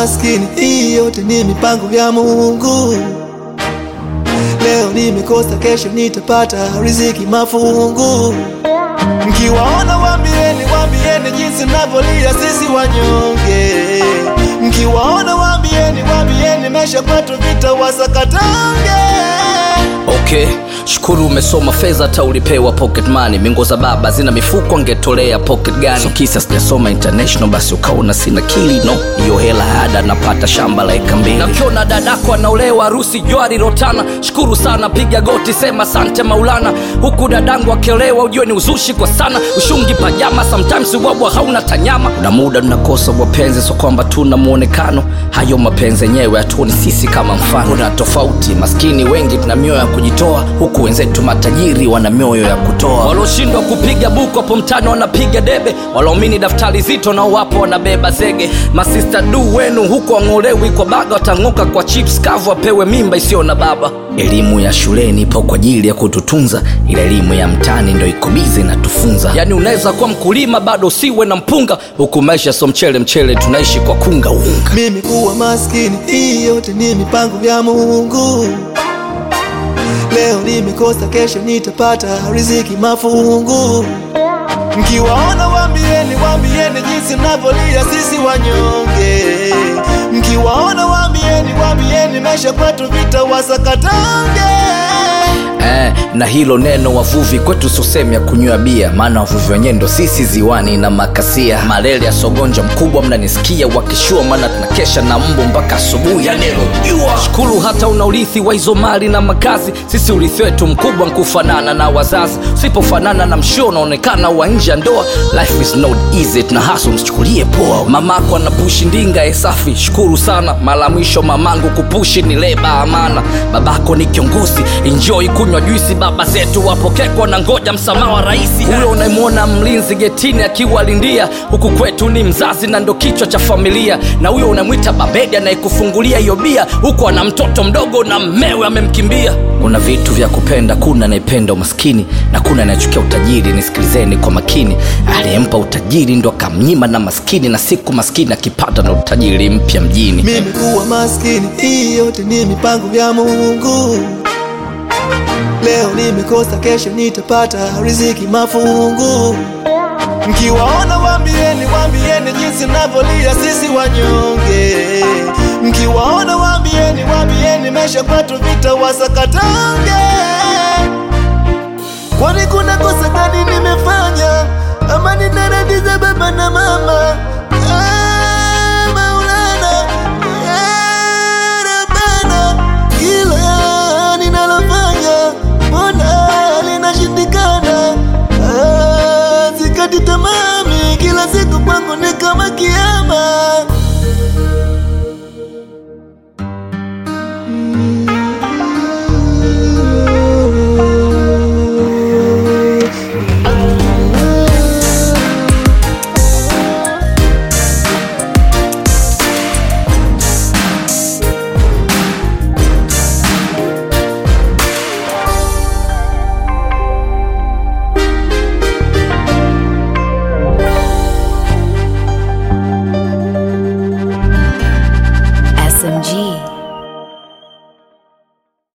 maskini, hii yote ni mipango ya Mungu. Leo nimekosa, kesho nitapata riziki mafungu. Mkiwaona waambieni jinsi navyolia sisi wanyonge. Mkiwaona waambieni maisha kwetu vita wasakatange. Okay, shukuru umesoma fedha hata ulipewa pocket money. Mingo za baba zina mifuko angetolea pocket gani? So kisa sijasoma international basi ukaona sina kili. No, hiyo hela ada napata shamba la eka mbili. Na ukiona dadako anaolewa harusi Johari Rotana, shukuru sana, piga goti sema asante Maulana. Huku dadangu akiolewa ujue ni uzushi kwa sana. Ushungi pajama sometimes ubwabwa hauna tanyama. Kuna muda tunakosa wapenzi so kwamba tuna muonekano. Hayo mapenzi yenyewe hatuoni sisi kama mfano. Kuna tofauti, maskini wengi tuna mioyo ya kujitoa, huku wenzetu matajiri wana mioyo ya kutoa. Waloshindwa kupiga buku hapo mtano wanapiga debe. Walaomini daftari zito na wapo wanabeba zege. Masista du wenu huku wangolewi kwa baga, watangoka kwa chips kavu wapewe mimba isio na baba. Elimu ya shuleni ipo kwa ajili ya kututunza, ila elimu ya mtani ndo iko bize na tufunza. Yani unaweza kuwa mkulima bado usiwe na mpunga, huku maisha so mchele tunaishi kwa kunga unga. Mimi kuwa maskini, hii yote ni mipango ya Mungu. Leo nimekosa, kesho nitapata riziki mafungu. Mkiwaona waambieni jinsi navyolia sisi wanyonge. Mkiwaona waambieni maisha kwetu vita wasakatange. Na hilo neno wavuvi kwetu sosemi ya kunywa bia, maana wavuvi wenyewe ndo sisi ziwani na makasia. Malele ya sogonja mkubwa mnanisikia wakishua, maana tunakesha na mbu mpaka asubuhi ya neno jua. Shukuru hata unaurithi wa hizo mali na makazi, sisi urithi wetu mkubwa nkufanana na wazazi. Usipofanana na mshio unaonekana wa nje ya ndoa. Life is not easy, tuna hustle msichukulie poa. Mamako anapushi ndinga safi, shukuru sana. Mara mwisho mamangu kupushi ni leba amana. Babako ni kiongozi, enjoy kunywa juisi. Baba zetu wapokekwa na ngoja msamaha wa raisi. Huyo unaimuona mlinzi getini akiwa lindia, huku kwetu ni mzazi na ndo kichwa cha familia. Na huyo unamuita babedi anayekufungulia hiyo bia, huku ana mtoto mdogo na mmewe amemkimbia. Kuna vitu vya kupenda, kuna anayependa umaskini na kuna anayechukia utajiri. Nisikilizeni kwa makini, aliyempa utajiri ndo akamnyima na maskini, na siku maskini akipata na utajiri mpya mjini. Mimi kuwa maskini, hii yote ni mipango ya Mungu. Leo nimekosa, kesho nitapata riziki mafungu. Mkiwaona waambieni jinsi navyolia sisi wanyonge. Mkiwaona waambieni maisha kwetu vita wasakatange. Kwani kuna kosa gani nimefanya, ama ninaradiza baba na mama? Maulana, Rabbana, kila ninalofanya mbona linashindikana? Sikati tamami, kila siku kwangu ni kama kiyama. SMG.